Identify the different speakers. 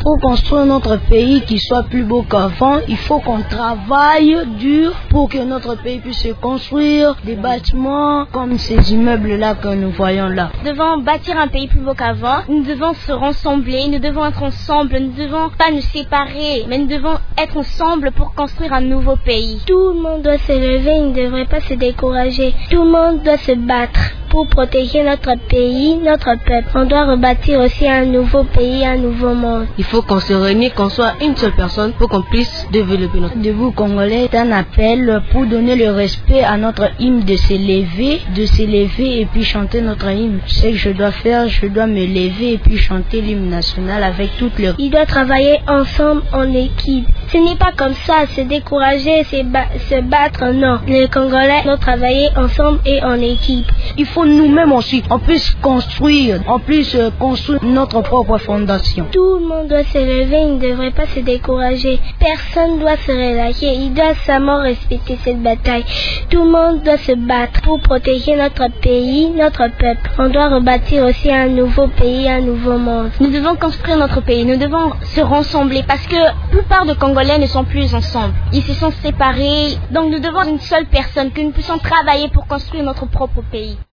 Speaker 1: Pour construire notre pays qui soit plus beau qu'avant, il faut qu'on travaille dur pour que notre pays puisse se construire des bâtiments comme ces immeubles-là que nous voyons là.
Speaker 2: Nous devons bâtir un pays plus beau qu'avant. Nous devons se rassembler, nous devons être ensemble, nous ne devons pas nous séparer, mais nous devons être ensemble pour construire un nouveau pays.
Speaker 3: Tout le monde doit se lever, il ne devrait pas se décourager. Tout le monde doit se battre pour protéger notre pays, notre peuple. On doit rebâtir aussi un nouveau pays, un nouveau monde.
Speaker 4: Il faut qu'on se réunisse, qu'on soit une seule personne pour qu'on puisse développer notre pays.
Speaker 1: Debout Congolais est un appel pour donner le respect à notre hymne de s'élever et puis chanter notre hymne. Ce que je dois faire, je dois me lever et puis chanter l'hymne national avec toutes les...
Speaker 3: Il doit travailler ensemble en équipe. Ce n'est pas comme ça, se décourager, se battre, non. Les Congolais doivent travailler ensemble et en équipe.
Speaker 1: Il faut nous-mêmes aussi, on puisse construire notre propre fondation.
Speaker 3: Tout le monde doit se lever, il ne devrait pas se décourager. Personne ne doit se relâcher, il doit seulement respecter cette bataille. Tout le monde doit se battre pour protéger notre pays, notre peuple. On doit rebâtir aussi un nouveau pays, un nouveau monde.
Speaker 2: Nous devons construire notre pays, nous devons se rassembler parce que la plupart des Congolais ne sont plus ensemble. Ils se sont séparés, donc nous devons une seule personne, que nous puissions travailler pour construire notre propre pays.